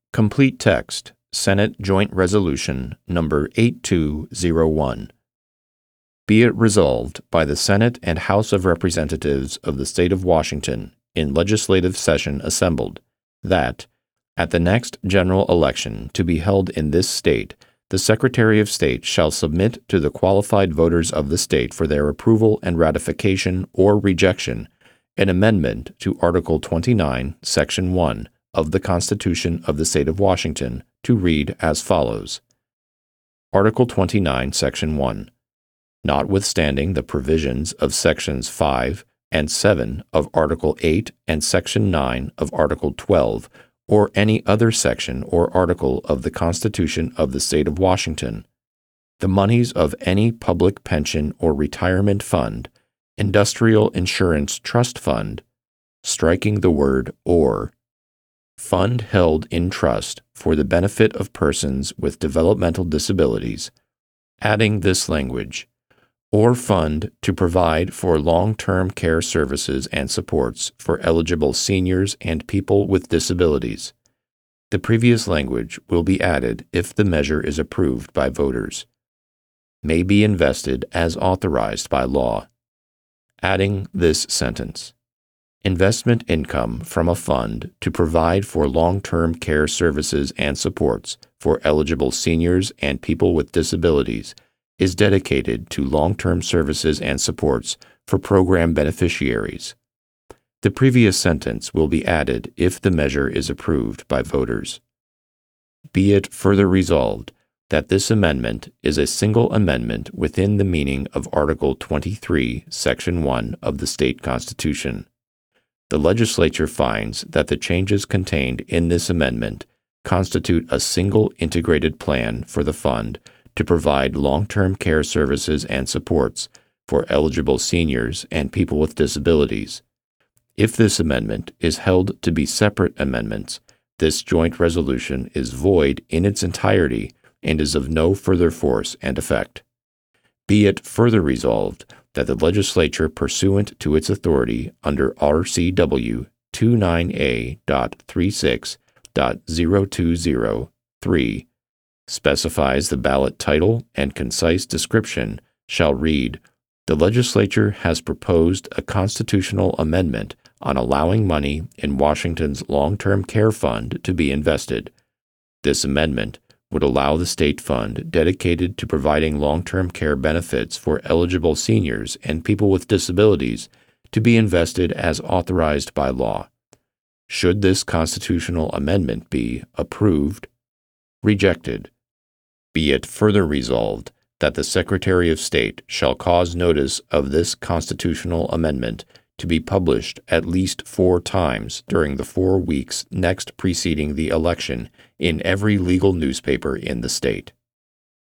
Complete text, Senate Joint Resolution Number 8201. Be it resolved by the Senate and House of Representatives of the State of Washington in legislative session assembled, that, at the next general election to be held in this state, the Secretary of State shall submit to the qualified voters of the state for their approval and ratification or rejection an amendment to Article 29, Section 1 of the Constitution of the State of Washington to read as follows. Article 29, Section 1. Notwithstanding the provisions of Sections 5 and 7 of Article 8 and Section 9 of Article 12, or any other section or article of the Constitution of the State of Washington, the monies of any public pension or retirement fund, industrial insurance trust fund, striking the word or, fund held in trust for the benefit of persons with developmental disabilities, adding this language, or fund to provide for long-term care services and supports for eligible seniors and people with disabilities. The previous language will be added if the measure is approved by voters. May be invested as authorized by law. Adding this sentence. Investment income from a fund to provide for long-term care services and supports for eligible seniors and people with disabilities is dedicated to long-term services and supports for program beneficiaries. The previous sentence will be added if the measure is approved by voters. Be it further resolved that this amendment is a single amendment within the meaning of Article 23, Section 1 of the state constitution. The legislature finds that the changes contained in this amendment constitute a single integrated plan for the fund to provide long-term care services and supports for eligible seniors and people with disabilities. If this amendment is held to be separate amendments, this joint resolution is void in its entirety and is of no further force and effect. Be it further resolved that the legislature, pursuant to its authority under RCW 29A.36.020.3, specifies the ballot title and concise description shall read, "The legislature has proposed a constitutional amendment on allowing money in Washington's long-term care fund to be invested. This amendment would allow the state fund dedicated to providing long-term care benefits for eligible seniors and people with disabilities to be invested as authorized by law. Should this constitutional amendment be approved, rejected, be it further resolved that the Secretary of State shall cause notice of this constitutional amendment to be published at least 4 times during the 4 weeks next preceding the election in every legal newspaper in the state."